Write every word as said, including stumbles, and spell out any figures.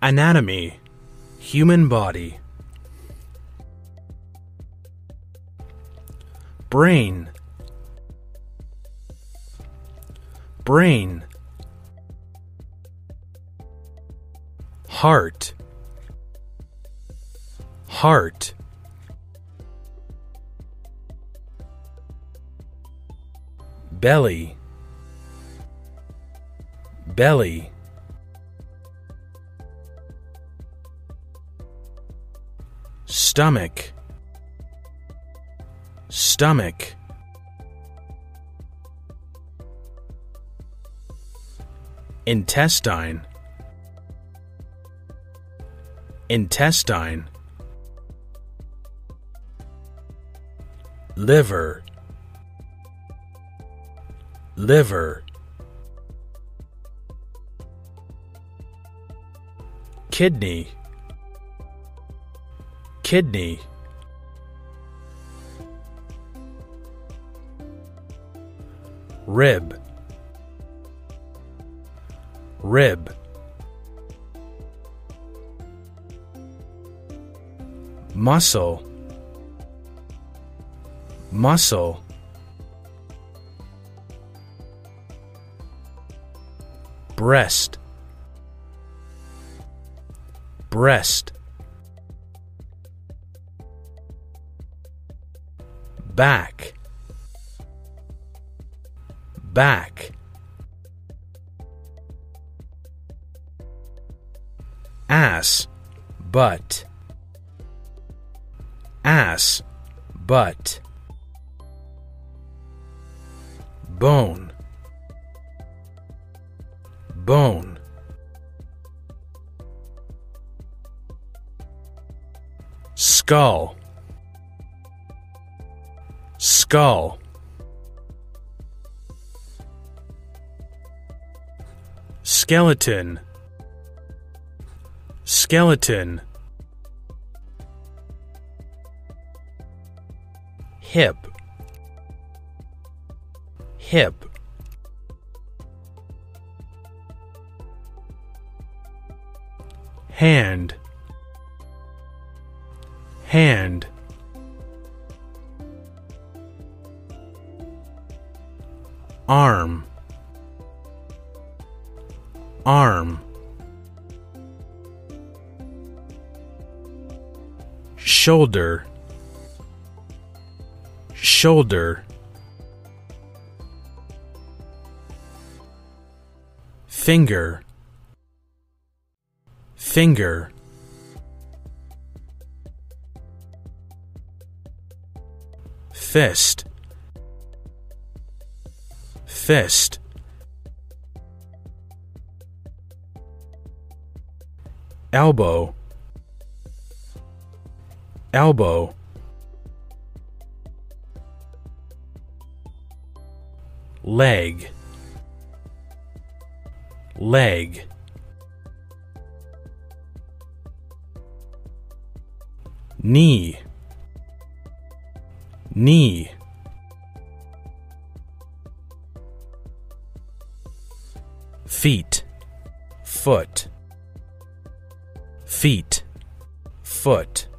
Anatomy, human body. Brain, brain. Heart, heart. Belly, belly. Stomach, stomach. Intestine, intestine. Liver, liver. Kidney, kidney. Rib, rib. Muscle, muscle. Breast, breast. Back, back. Ass, butt, ass, butt. Bone, bone. Skull, skull. Skeleton, skeleton. Hip, hip. Hand, hand. Arm, arm. Shoulder, shoulder. Finger, finger. Fist, fist. Elbow, elbow. Leg, leg. Knee, knee. Feet, foot, feet, foot.